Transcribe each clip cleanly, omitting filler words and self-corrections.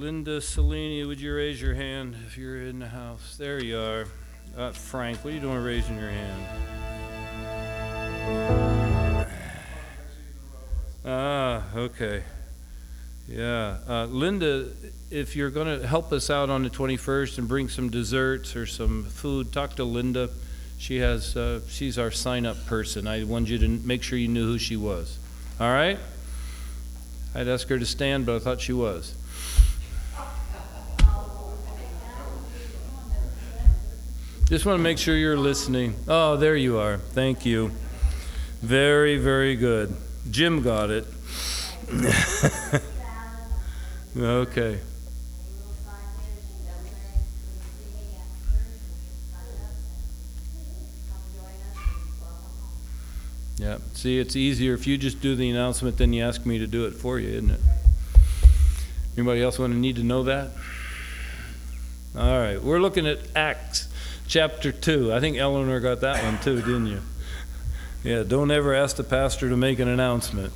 Linda Cellini, would you raise your hand if you're in the house? There you are. Frank, what are you doing raising your hand? Okay. Yeah. Linda, if you're going to help us out on the 21st and bring some desserts or some food, talk to Linda. She's our sign-up person. I wanted you to make sure you knew who she was. All right? I'd ask her to stand, but I thought she was. Just want to make sure you're listening. Oh, there you are. Thank you. Very, very good. Jim got it. Okay. Yeah. See, it's easier if you just do the announcement than you ask me to do it for you, isn't it? Anybody else need to know that? All right. We're looking at Acts chapter 2. I think Eleanor got that one too, didn't you? Yeah, don't ever ask the pastor to make an announcement.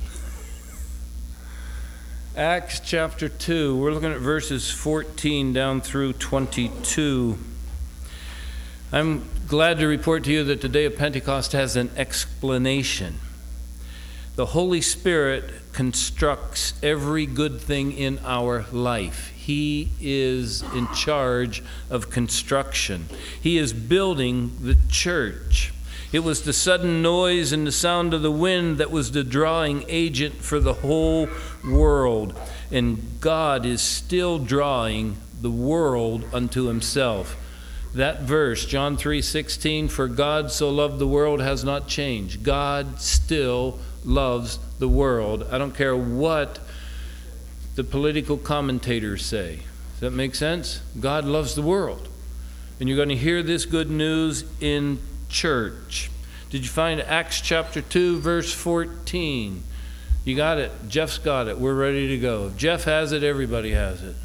Acts chapter 2, we're looking at verses 14 down through 22. I'm glad to report to you that the day of Pentecost has an explanation. The Holy Spirit constructs every good thing in our life. He is in charge of construction. He is building the church. It was the sudden noise and the sound of the wind that was the drawing agent for the whole world. And God is still drawing the world unto himself. That verse, John 3:16, for God so loved the world, has not changed. God still loves the world. I don't care what the political commentators say. Does that make sense? God loves the world. And you're going to hear this good news in church. Did you find Acts chapter 2, verse 14? You got it. Jeff's got it. We're ready to go. If Jeff has it, everybody has it.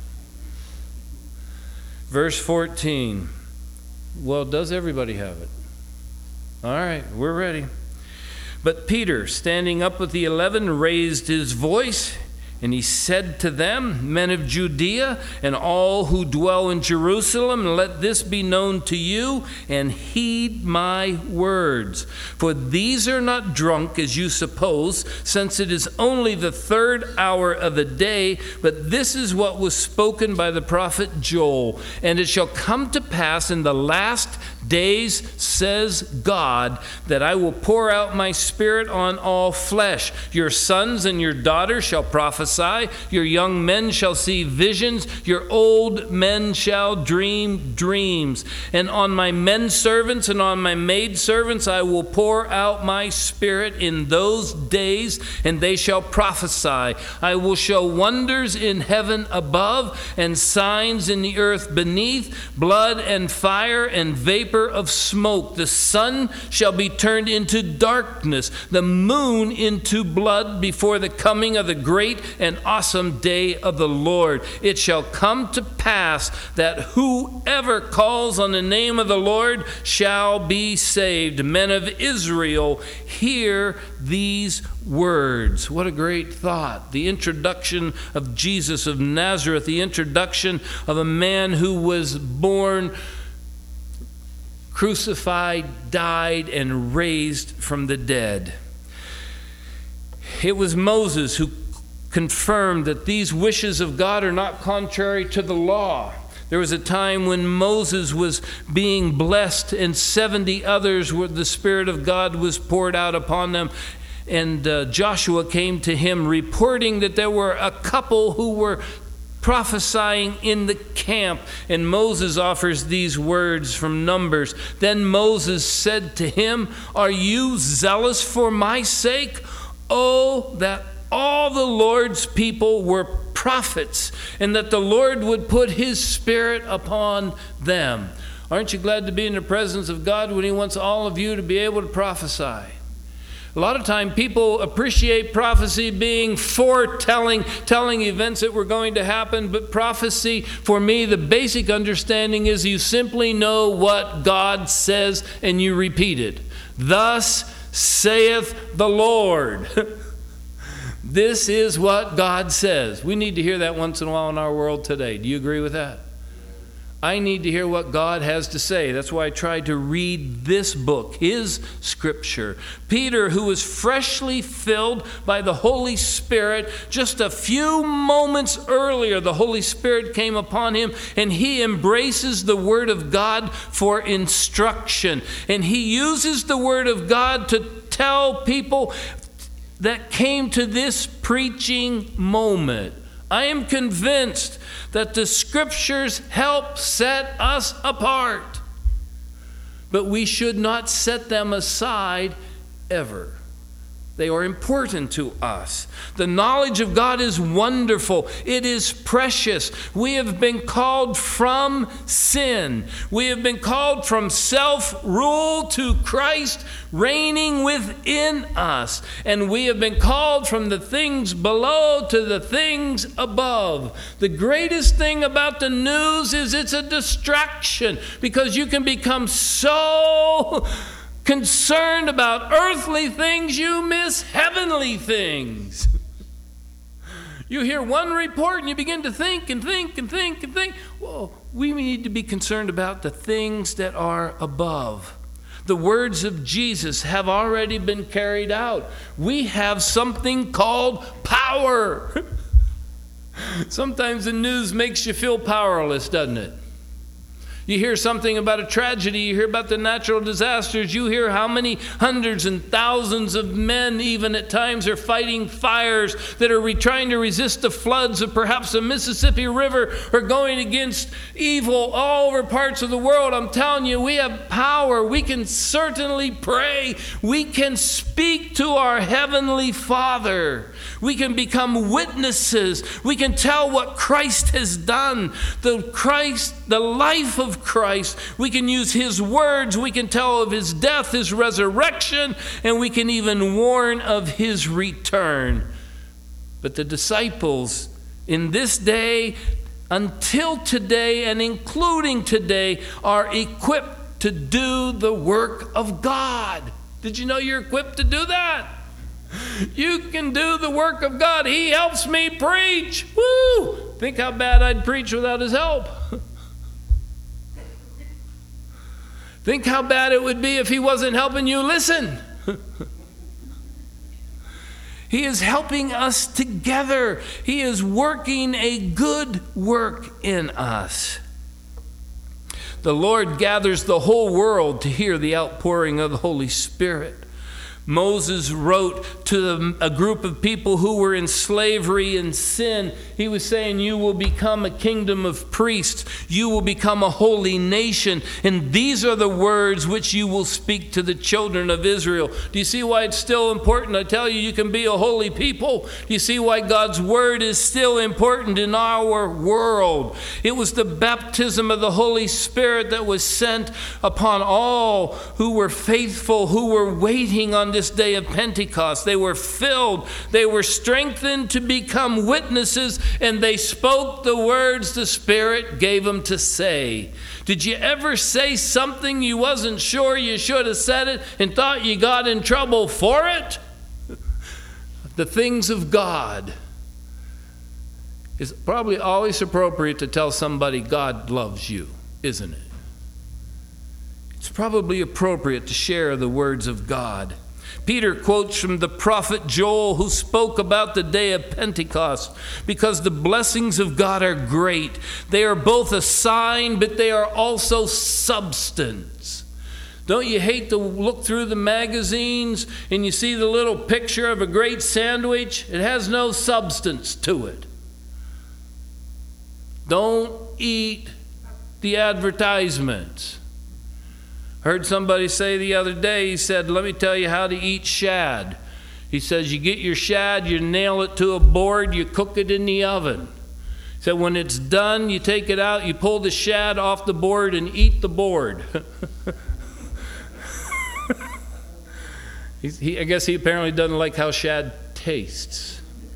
Verse 14. Well, does everybody have it? All right, we're ready. But Peter, standing up with the 11, raised his voice, and he said to them, men of Judea and all who dwell in Jerusalem, let this be known to you, and heed my words. For these are not drunk, as you suppose, since it is only the 3rd hour of the day, but this is what was spoken by the prophet Joel. And it shall come to pass in the last days, says God, that I will pour out my spirit on all flesh. Your sons and your daughters shall prophesy. Your young men shall see visions. Your old men shall dream dreams. And on my men servants and on my maid servants I will pour out my spirit in those days, and they shall prophesy. I will show wonders in heaven above and signs in the earth beneath, blood and fire and vapor of smoke. The sun shall be turned into darkness, the moon into blood before the coming of the great and awesome day of the Lord. It shall come to pass that whoever calls on the name of the Lord shall be saved. Men of Israel, hear these words. What a great thought. The introduction of Jesus of Nazareth, the introduction of a man who was born, crucified, died, and raised from the dead. It was Moses who confirmed that these wishes of God are not contrary to the law. There was a time when Moses was being blessed, and 70 others where the Spirit of God was poured out upon them. And Joshua came to him reporting that there were a couple who were prophesying in the camp. And Moses offers these words from Numbers. Then Moses said to him, are you zealous for my sake? Oh, that all the Lord's people were prophets, and that the Lord would put his Spirit upon them. Aren't you glad to be in the presence of God when he wants all of you to be able to prophesy? A lot of time people appreciate prophecy being foretelling, telling events that were going to happen. But prophecy, for me, the basic understanding is you simply know what God says and you repeat it. Thus saith the Lord. This is what God says. We need to hear that once in a while in our world today. Do you agree with that? I need to hear what God has to say. That's why I tried to read this book, his scripture. Peter, who was freshly filled by the Holy Spirit, just a few moments earlier, the Holy Spirit came upon him, and he embraces the Word of God for instruction. And he uses the Word of God to tell people that came to this preaching moment. I am convinced that the scriptures help set us apart, but we should not set them aside ever. They are important to us. The knowledge of God is wonderful. It is precious. We have been called from sin. We have been called from self-rule to Christ reigning within us. And we have been called from the things below to the things above. The greatest thing about the news is it's a distraction, because you can become so concerned about earthly things, you miss heavenly things. You hear one report and you begin to think and think and think and think. Well, we need to be concerned about the things that are above. The words of Jesus have already been carried out. We have something called power. Sometimes the news makes you feel powerless, doesn't it? You hear something about a tragedy, you hear about the natural disasters, you hear how many hundreds and thousands of men even at times are fighting fires, that are trying to resist the floods of perhaps the Mississippi River, or going against evil all over parts of the world. I'm telling you, we have power. We can certainly pray. We can speak to our Heavenly Father. We can become witnesses. We can tell what Christ has done. The life of Christ. We can use his words. We can tell of his death, his resurrection, and we can even warn of his return. But the disciples in this day, until today and including today, are equipped to do the work of God. Did you know you're equipped to do that? You can do the work of God. He helps me preach. Woo! Think how bad I'd preach without his help. Think how bad it would be if he wasn't helping you listen. He is helping us together. He is working a good work in us. The Lord gathers the whole world to hear the outpouring of the Holy Spirit. Moses wrote to a group of people who were in slavery and sin. He was saying, you will become a kingdom of priests. You will become a holy nation. And these are the words which you will speak to the children of Israel. Do you see why it's still important? I tell you, you can be a holy people. Do you see why God's word is still important in our world? It was the baptism of the Holy Spirit that was sent upon all who were faithful, who were waiting on this day of Pentecost. They were filled, they were strengthened to become witnesses, and they spoke the words the Spirit gave them to say. Did you ever say something you wasn't sure you should have said it and thought you got in trouble for it? The things of God. It's probably always appropriate to tell somebody God loves you, isn't it? It's probably appropriate to share the words of God. Peter quotes from the prophet Joel, who spoke about the day of Pentecost, because the blessings of God are great. They are both a sign, but they are also substance. Don't you hate to look through the magazines and you see the little picture of a great sandwich? It has no substance to it. Don't eat the advertisements. Heard somebody say the other day, he said, let me tell you how to eat shad. He says, you get your shad, you nail it to a board, you cook it in the oven. He said, when it's done, you take it out, you pull the shad off the board and eat the board. I guess he apparently doesn't like how shad tastes.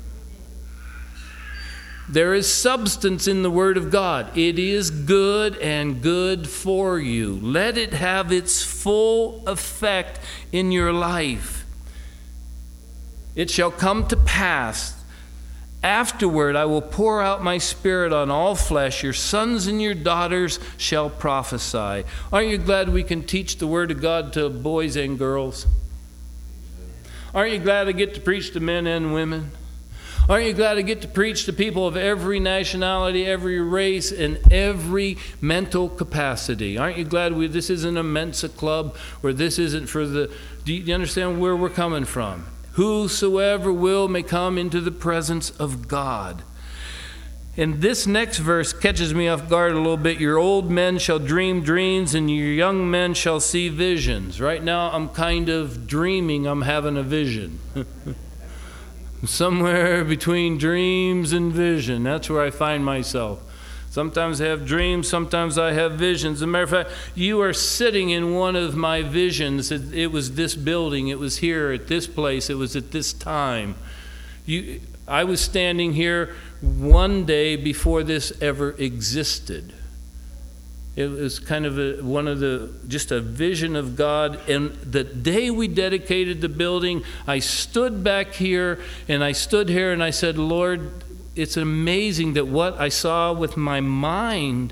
There is substance in the Word of God. It is good and good for you. Let it have its full effect in your life. It shall come to pass, afterward I will pour out my Spirit on all flesh. Your sons and your daughters shall prophesy. Aren't you glad we can teach the Word of God to boys and girls? Aren't you glad I get to preach to men and women? Aren't you glad I get to preach to people of every nationality, every race, and every mental capacity? Aren't you glad this isn't a Mensa club, or this isn't for the... Do you understand where we're coming from? Whosoever will may come into the presence of God. And this next verse catches me off guard a little bit. Your old men shall dream dreams, and your young men shall see visions. Right now I'm kind of dreaming I'm having a vision. Somewhere between dreams and vision. That's where I find myself. Sometimes I have dreams, sometimes I have visions. As a matter of fact, you are sitting in one of my visions. It was this building, it was here at this place, it was at this time. I was standing here one day before this ever existed. It was kind of just a vision of God. And the day we dedicated the building, I stood back here and I stood here and I said, Lord, it's amazing that what I saw with my mind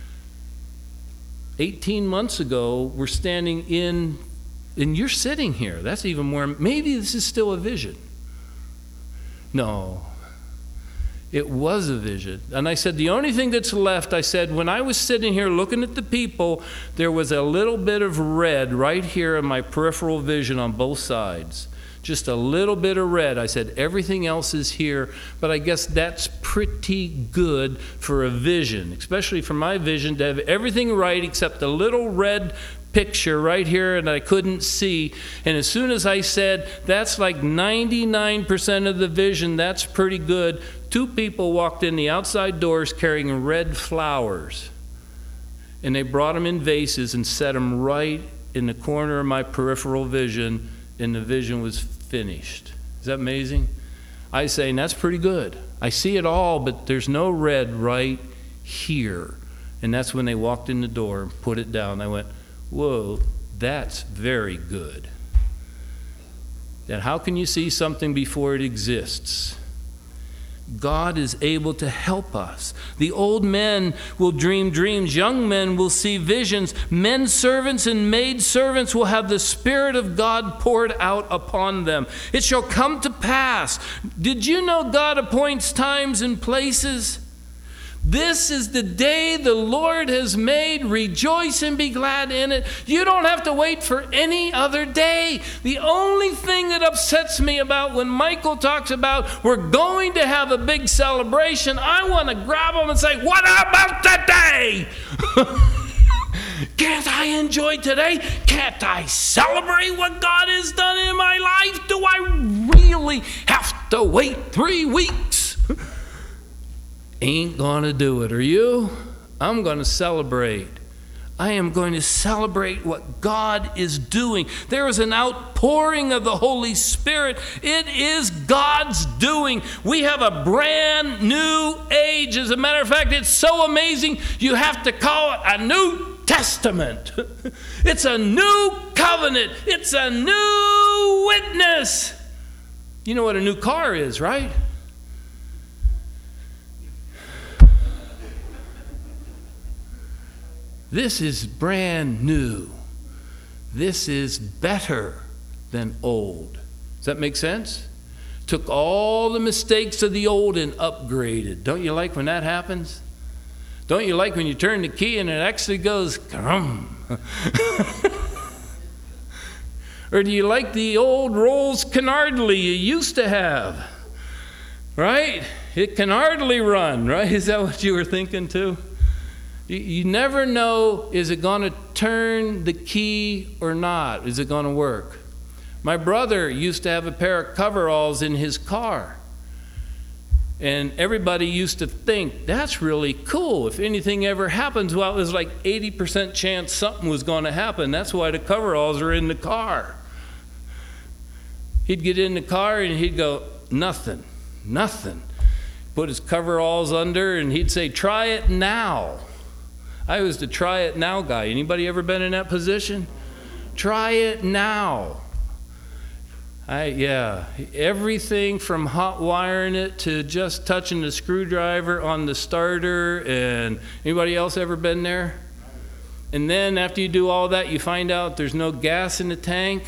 18 months ago, we're standing in, and you're sitting here. That's even more, maybe this is still a vision. No. It was a vision. And I said, the only thing that's left, I said, when I was sitting here looking at the people, there was a little bit of red right here in my peripheral vision on both sides. Just a little bit of red. I said, everything else is here, but I guess that's pretty good for a vision, especially for my vision, to have everything right except a little red picture right here and I couldn't see. And as soon as I said, that's like 99% of the vision, that's pretty good, 2 people walked in the outside doors carrying red flowers. And they brought them in vases and set them right in the corner of my peripheral vision, and the vision was finished. Is that amazing? I say, that's pretty good. I see it all, but there's no red right here. And that's when they walked in the door and put it down. I went, whoa, that's very good. Then how can you see something before it exists? God is able to help us. The old men will dream dreams. Young men will see visions. Men servants and maid servants will have the Spirit of God poured out upon them. It shall come to pass. Did you know God appoints times and places? This is the day the Lord has made. Rejoice and be glad in it. You don't have to wait for any other day. The only thing that upsets me about when Michael talks about we're going to have a big celebration, I want to grab him and say, what about today? Can't I enjoy today? Can't I celebrate what God has done in my life? Do I really have to wait 3 weeks? Ain't gonna do it, are you? I'm gonna celebrate. I am going to celebrate what God is doing. There is an outpouring of the Holy Spirit. It is God's doing. We have a brand new age. As a matter of fact, it's so amazing you have to call it a New Testament. It's a new covenant. It's a new witness. You know what a new car is, right? This is brand new. This is better than old. Does that make sense? Took all the mistakes of the old and upgraded. Don't you like when that happens? Don't you like when you turn the key and it actually goes krum? Or do you like the old Rolls Canardly you used to have? Right? It can hardly run, right? Is that what you were thinking too? You never know, is it going to turn the key or not? Is it going to work? My brother used to have a pair of coveralls in his car. And everybody used to think, that's really cool. If anything ever happens, well, it was like 80% chance something was going to happen. That's why the coveralls are in the car. He'd get in the car and he'd go, nothing. Put his coveralls under and he'd say, try it now. I was the try it now guy. Anybody ever been in that position? Try it now. Everything from hot wiring it to just touching the screwdriver on the starter. And anybody else ever been there? And then after you do all that, you find out there's no gas in the tank.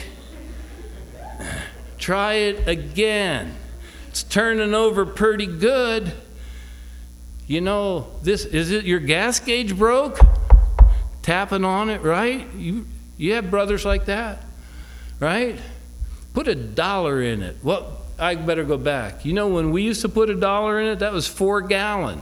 Try it again. It's turning over pretty good. You know, is it your gas gauge broke? Tapping on it, right? You have brothers like that, right? Put $1 in it. Well, I better go back. You know, when we used to put $1 in it, that was 4 gallon.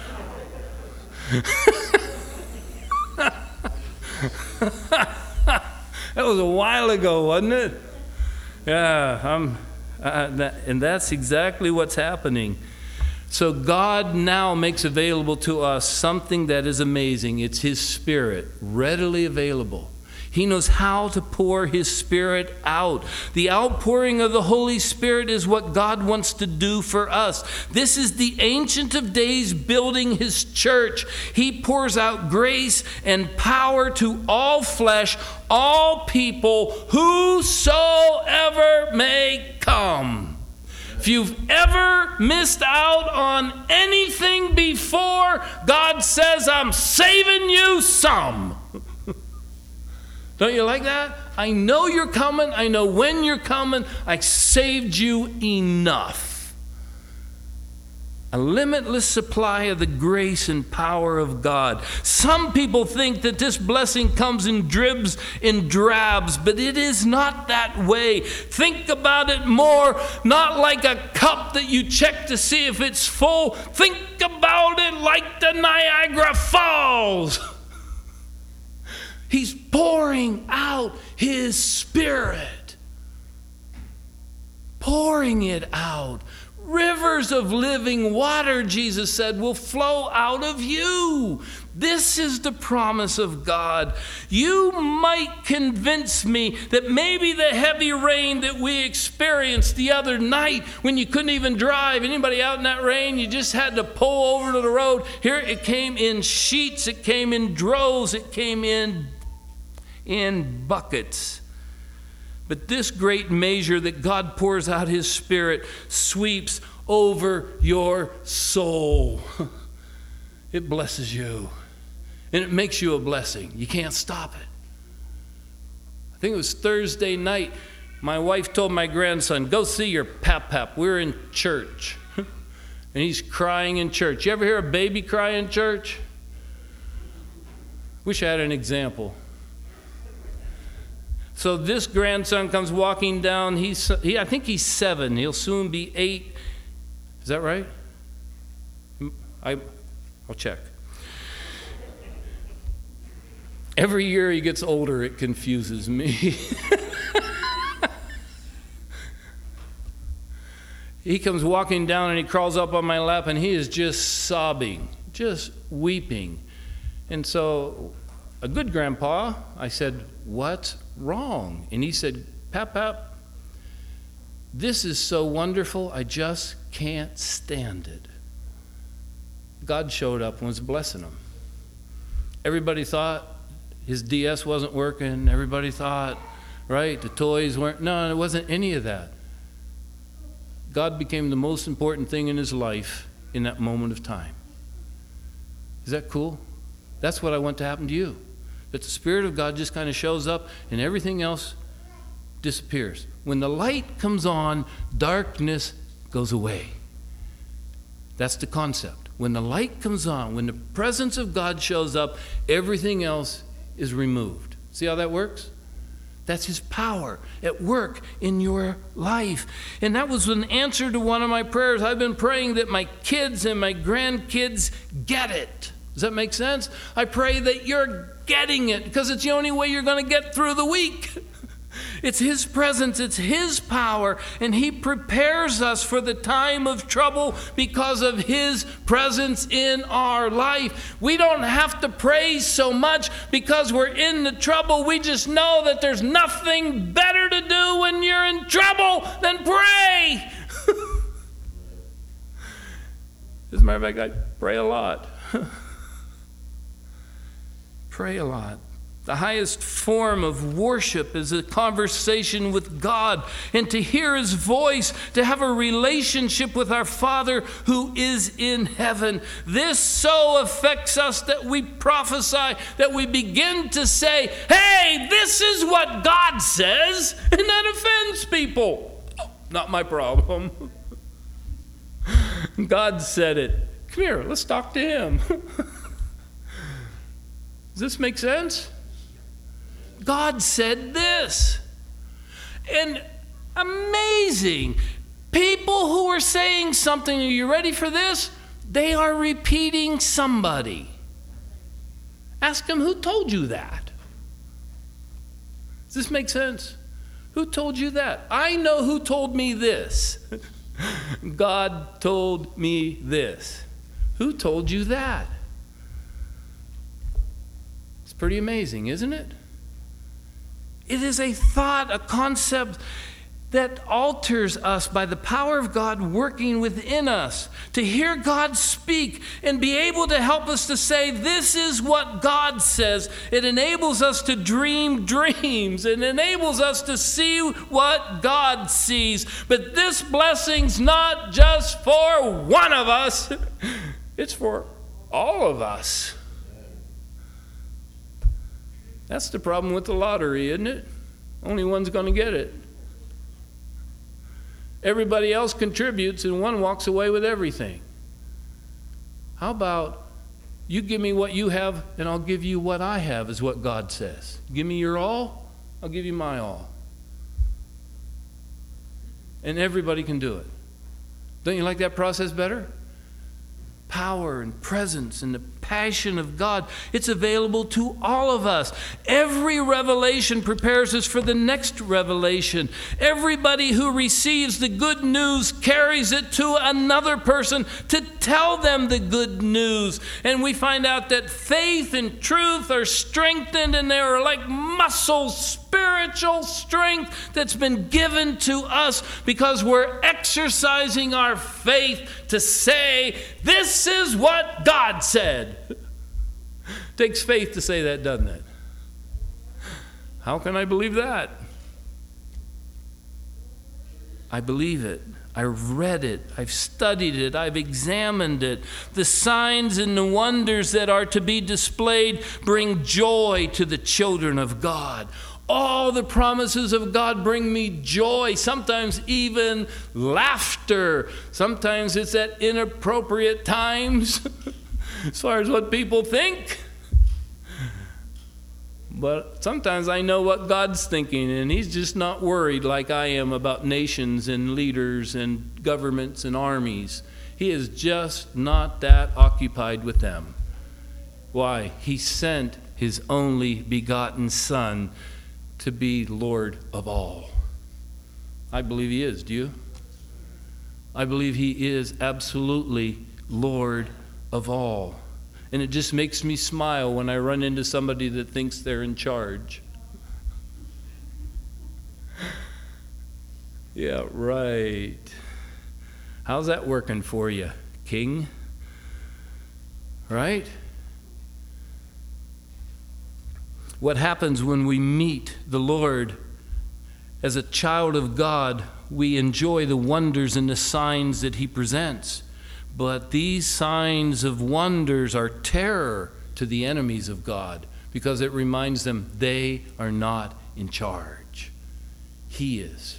That was a while ago, wasn't it? Yeah, and that's exactly what's happening. So God now makes available to us something that is amazing. It's His Spirit, readily available. He knows how to pour His Spirit out. The outpouring of the Holy Spirit is what God wants to do for us. This is the Ancient of Days building His church. He pours out grace and power to all flesh, all people, whosoever may come. If you've ever missed out on anything before, God says, I'm saving you some. Don't you like that? I know you're coming. I know when you're coming. I saved you enough. A limitless supply of the grace and power of God. Some people think that this blessing comes in dribs and drabs, but it is not that way. Think about it more, not like a cup that you check to see if it's full. Think about it like the Niagara Falls. He's pouring out His Spirit. Pouring it out. Rivers of living water, Jesus said, will flow out of you. This is the promise of God. You might convince me that maybe the heavy rain that we experienced the other night when you couldn't even drive, anybody out in that rain, you just had to pull over to the road. Here it came in sheets, it came in droves, it came in buckets. But this great measure that God pours out His Spirit sweeps over your soul. It blesses you. And it makes you a blessing. You can't stop it. I think it was Thursday night. My wife told my grandson, go see your pap-pap. We're in church. And he's crying in church. You ever hear a baby cry in church? Wish I had an example. So this grandson comes walking down. I think he's 7. He'll soon be 8. Is that right? I'll check. Every year he gets older, it confuses me. He comes walking down and he crawls up on my lap and he is just sobbing, just weeping. And so, a good grandpa, I said, what's wrong? And he said, Pap, this is so wonderful, I just can't stand it. God showed up and was blessing him. Everybody thought his DS wasn't working. Everybody thought, right, the toys weren't. No, it wasn't any of that. God became the most important thing in his life in that moment of time. Is that cool? That's what I want to happen to you. That the Spirit of God just kind of shows up and everything else disappears. When the light comes on, darkness goes away. That's the concept. When the light comes on, when the presence of God shows up, everything else is removed. See how that works? That's his power at work in your life. And that was an answer to one of my prayers. I've been praying that my kids and my grandkids get it. Does that make sense? I pray that you're getting it because it's the only way you're going to get through the week. It's his presence, it's his power, and he prepares us for the time of trouble because of his presence in our life. We don't have to pray so much because we're in the trouble. We just know that there's nothing better to do when you're in trouble than pray. As a matter of fact, I pray a lot. Pray a lot. The highest form of worship is a conversation with God, and to hear His voice, to have a relationship with our Father who is in heaven. This so affects us that we prophesy, that we begin to say, hey, this is what God says, and that offends people. Oh, not my problem. God said it. Come here, let's talk to Him. Does this make sense? God said this. And amazing. People who are saying something, are you ready for this? They are repeating somebody. Ask them, who told you that? Does this make sense? Who told you that? I know who told me this. God told me this. Who told you that? It's pretty amazing, isn't it? It is a thought, a concept that alters us by the power of God working within us. To hear God speak and be able to help us to say, this is what God says. It enables us to dream dreams. It enables us to see what God sees. But this blessing's not just for one of us. It's for all of us. That's the problem with the lottery, isn't it? Only one's going to get it. Everybody else contributes and one walks away with everything. How about you give me what you have and I'll give you what I have, is what God says. Give me your all, I'll give you my all. And everybody can do it. Don't you like that process better? Power and presence and the passion of God, it's available to all of us. Every revelation prepares us for the next revelation. Everybody who receives the good news carries it to another person to tell them the good news. And we find out that faith and truth are strengthened, and they are like muscles, spiritual strength that's been given to us because we're exercising our faith to say, this is what God said. It takes faith to say that, doesn't it? How can I believe that? I believe it. I've read it. I've studied it. I've examined it. The signs and the wonders that are to be displayed bring joy to the children of God. All the promises of God bring me joy, sometimes even laughter. Sometimes it's at inappropriate times as far as what people think. But sometimes I know what God's thinking, and He's just not worried like I am about nations and leaders and governments and armies. He is just not that occupied with them. Why? He sent His only begotten Son to be Lord of all. I believe He is. Do you? I believe He is absolutely Lord of all. And it just makes me smile when I run into somebody that thinks they're in charge. Yeah, right. How's that working for you, King? Right? What happens when we meet the Lord as a child of God? We enjoy the wonders and the signs that He presents. But these signs of wonders are terror to the enemies of God because it reminds them they are not in charge. He is.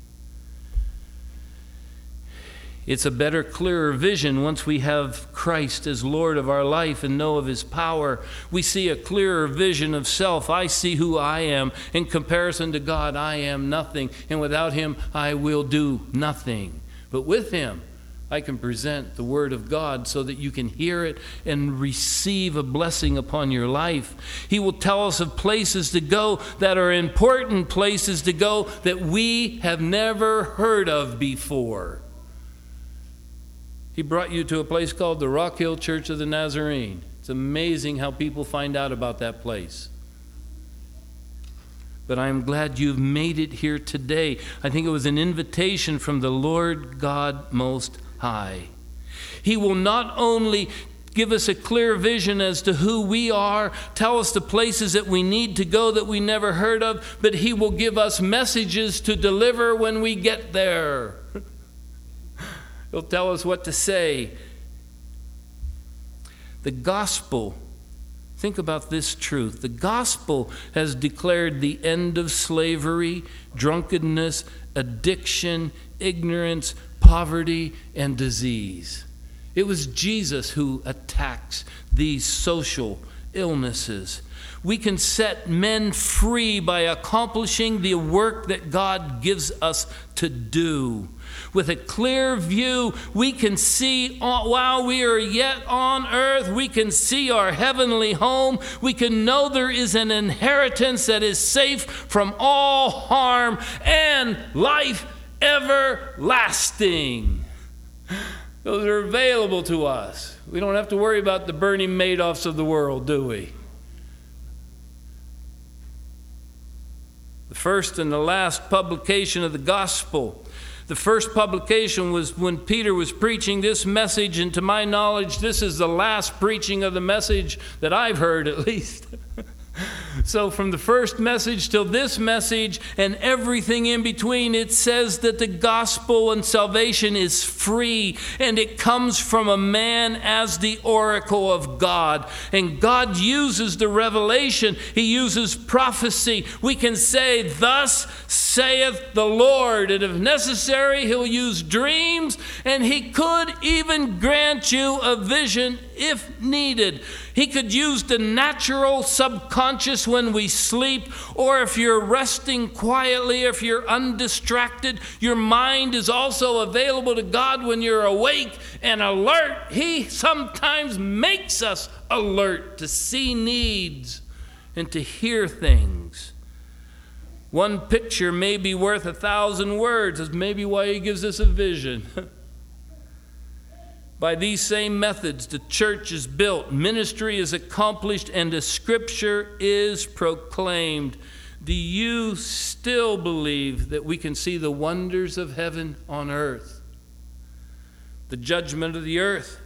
It's a better, clearer vision once we have Christ as Lord of our life and know of His power. We see a clearer vision of self. I see who I am. In comparison to God, I am nothing. And without Him, I will do nothing. But with Him, I can present the Word of God so that you can hear it and receive a blessing upon your life. He will tell us of places to go that are important places to go that we have never heard of before. He brought you to a place called the Rock Hill Church of the Nazarene. It's amazing how people find out about that place. But I am glad you've made it here today. I think it was an invitation from the Lord God Most High. He will not only give us a clear vision as to who we are, tell us the places that we need to go that we never heard of, but He will give us messages to deliver when we get there. He'll tell us what to say. The gospel, think about this truth. The gospel has declared the end of slavery, drunkenness, addiction, ignorance, poverty, and disease. It was Jesus who attacks these social illnesses. We can set men free by accomplishing the work that God gives us to do. With a clear view, we can see, while we are yet on earth, we can see our heavenly home. We can know there is an inheritance that is safe from all harm and life everlasting. Those are available to us. We don't have to worry about the Bernie Madoffs of the world, do we? The first and the last publication of the gospel. The first publication was when Peter was preaching this message, and to my knowledge, this is the last preaching of the message that I've heard, at least. So from the first message till this message and everything in between, it says that the gospel and salvation is free, and it comes from a man as the oracle of God. And God uses the revelation. He uses prophecy. We can say, "Thus saith the Lord." And if necessary, He'll use dreams, and He could even grant you a vision if needed. He could use the natural subconscious when we sleep, or if you're resting quietly, if you're undistracted, your mind is also available to God when you're awake and alert. He sometimes makes us alert to see needs and to hear things. One picture may be worth 1,000 words. That's maybe why He gives us a vision. By these same methods, the church is built, ministry is accomplished, and the scripture is proclaimed. Do you still believe that we can see the wonders of heaven on earth? The judgment of the earth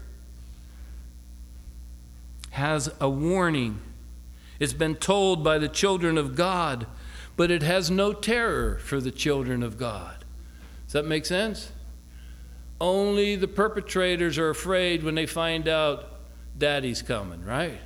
has a warning. It's been told by the children of God, but it has no terror for the children of God. Does that make sense? Only the perpetrators are afraid when they find out Daddy's coming, right?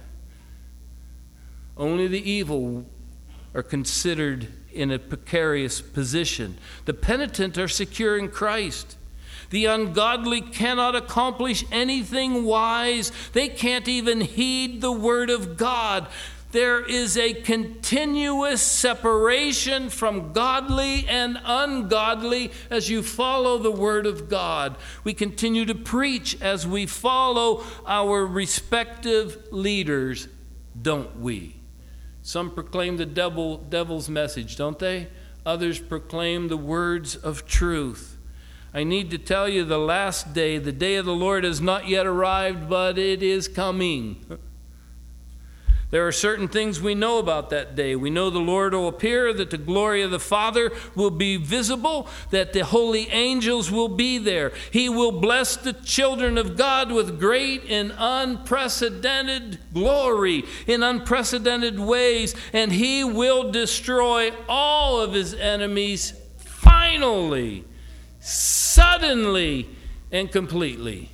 Only the evil are considered in a precarious position. The penitent are secure in Christ. The ungodly cannot accomplish anything wise. They can't even heed the word of God. There is a continuous separation from godly and ungodly as you follow the Word of God. We continue to preach as we follow our respective leaders, don't we? Some proclaim the devil's message, don't they? Others proclaim the words of truth. I need to tell you, the last day, the day of the Lord has not yet arrived, but it is coming. There are certain things we know about that day. We know the Lord will appear, that the glory of the Father will be visible, that the holy angels will be there. He will bless the children of God with great and unprecedented glory in unprecedented ways, and He will destroy all of His enemies finally, suddenly, and completely.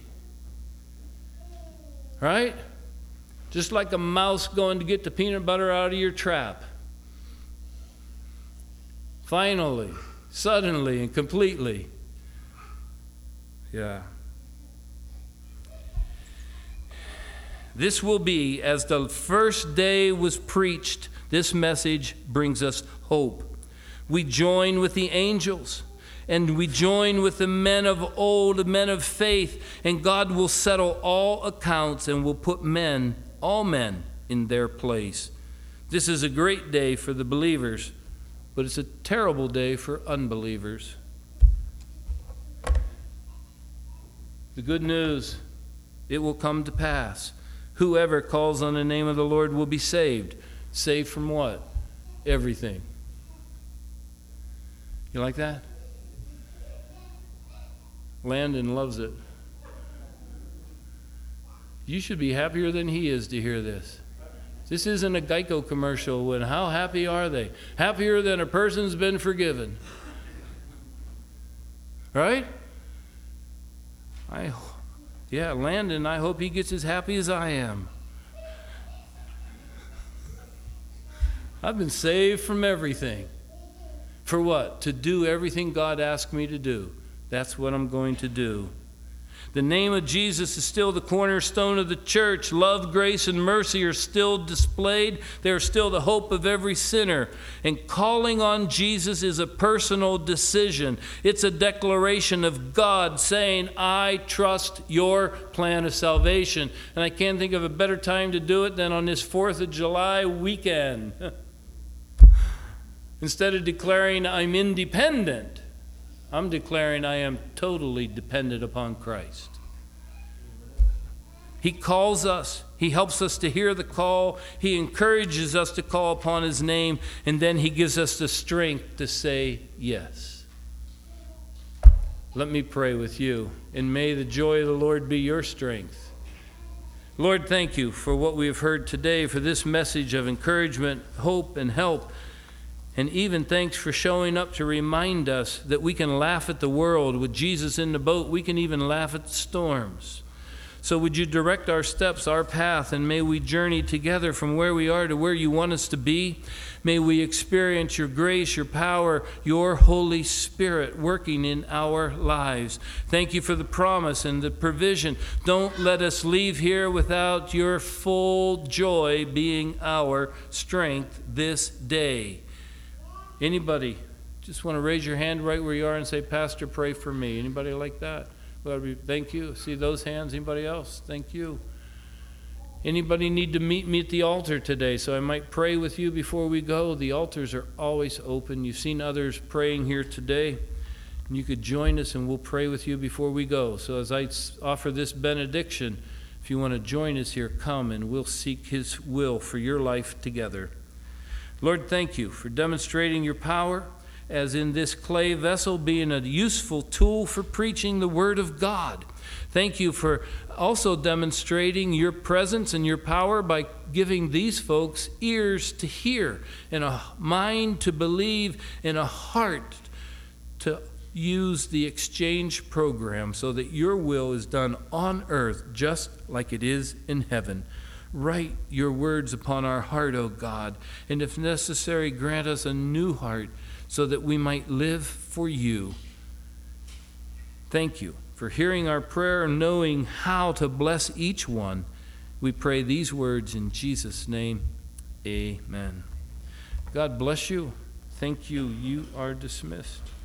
Right? Just like a mouse going to get the peanut butter out of your trap. Finally, suddenly, and completely. Yeah. This will be, as the first day was preached, this message brings us hope. We join with the angels, and we join with the men of old, the men of faith, and God will settle all accounts and will put all men in their place. This is a great day for the believers, but it's a terrible day for unbelievers. The good news, it will come to pass. Whoever calls on the name of the Lord will be saved. Saved from what? Everything. You like that? Landon loves it. You should be happier than he is to hear this. This isn't a Geico commercial when how happy are they? Happier than a person's been forgiven. Right? Landon, I hope he gets as happy as I am. I've been saved from everything. For what? To do everything God asked me to do. That's what I'm going to do. The name of Jesus is still the cornerstone of the church. Love, grace, and mercy are still displayed. They are still the hope of every sinner. And calling on Jesus is a personal decision. It's a declaration of God saying, I trust your plan of salvation. And I can't think of a better time to do it than on this 4th of July weekend. Instead of declaring I'm independent, I'm declaring I am totally dependent upon Christ. He calls us. He helps us to hear the call. He encourages us to call upon his name. And then he gives us the strength to say yes. Let me pray with you. And may the joy of the Lord be your strength. Lord, thank you for what we have heard today, for this message of encouragement, hope, and help. And even thanks for showing up to remind us that we can laugh at the world. With Jesus in the boat, we can even laugh at the storms. So would you direct our steps, our path, and may we journey together from where we are to where you want us to be. May we experience your grace, your power, your Holy Spirit working in our lives. Thank you for the promise and the provision. Don't let us leave here without your full joy being our strength this day. Anybody just want to raise your hand right where you are and say, Pastor, pray for me? Anybody like that? Thank you. See those hands? Anybody else? Thank you. Anybody need to meet me at the altar today so I might pray with you before we go? The altars are always open. You've seen others praying here today. And you could join us and we'll pray with you before we go. So as I offer this benediction, if you want to join us here, come and we'll seek his will for your life together. Lord, thank you for demonstrating your power as in this clay vessel being a useful tool for preaching the word of God. Thank you for also demonstrating your presence and your power by giving these folks ears to hear and a mind to believe and a heart to use the exchange program so that your will is done on earth just like it is in heaven. Write your words upon our heart, O God, and if necessary, grant us a new heart so that we might live for you. Thank you for hearing our prayer and knowing how to bless each one. We pray these words in Jesus' name. Amen. God bless you. Thank you. You are dismissed.